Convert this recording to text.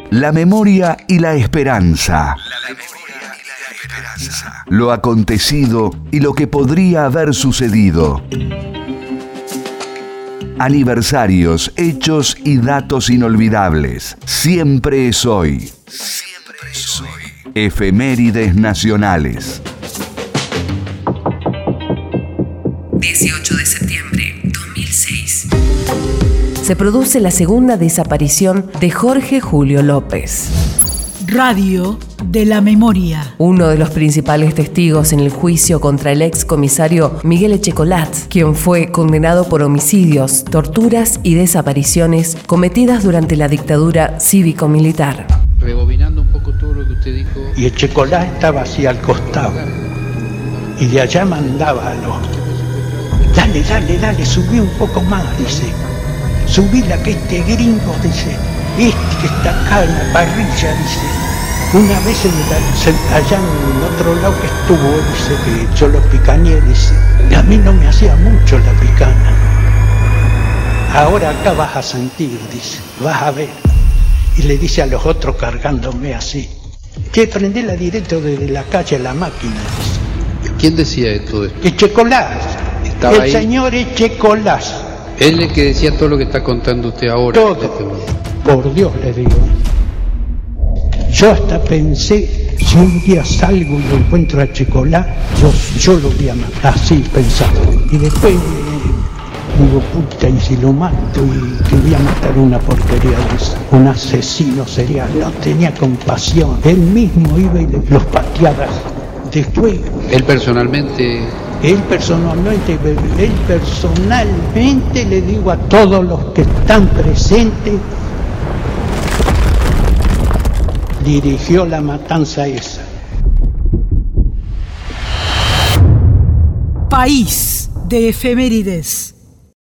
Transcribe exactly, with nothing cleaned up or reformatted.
La memoria y la esperanza. La memoria y la esperanza. Lo acontecido y lo que podría haber sucedido. Aniversarios, hechos y datos inolvidables. Siempre es hoy. Siempre es hoy. Efemérides nacionales. dieciocho de septiembre de dos mil seis. Se produce la segunda desaparición de Jorge Julio López. Radio de la Memoria. Uno de los principales testigos en el juicio contra el ex comisario Miguel Echecolat, quien fue condenado por homicidios, torturas y desapariciones cometidas durante la dictadura cívico-militar. Rebobinando un poco todo lo que usted dijo. Y Echecolat estaba así al costado. Y de allá mandaba a los... Dale, dale, dale, subí un poco más, dice. Subí la que este gringo, dice. Este que está acá en la parrilla, dice. Una vez en la, allá en otro lado que estuvo, dice, que yo lo picañé, dice. Y a mí no me hacía mucho la picana. Ahora acá vas a sentir, dice. Vas a ver. Y le dice a los otros cargándome así. Che, prendela directo desde la calle a la máquina, dice. ¿Quién decía esto? Echecolat. El ahí. Señor Echecolat. Él es el que decía todo lo que está contando usted ahora. Todo. Este Por Dios le digo. Yo hasta pensé, si un día salgo y lo encuentro a Echecolat, yo, yo lo voy a matar. Así pensaba. Y después digo, puta, y si lo mato y que voy a matar una porquería de esa. Un asesino serial. No tenía compasión. Él mismo iba y le, los pateaba. Después. Él personalmente. Él personalmente, él personalmente le digo a todos los que están presentes, dirigió la matanza esa. País de efemérides.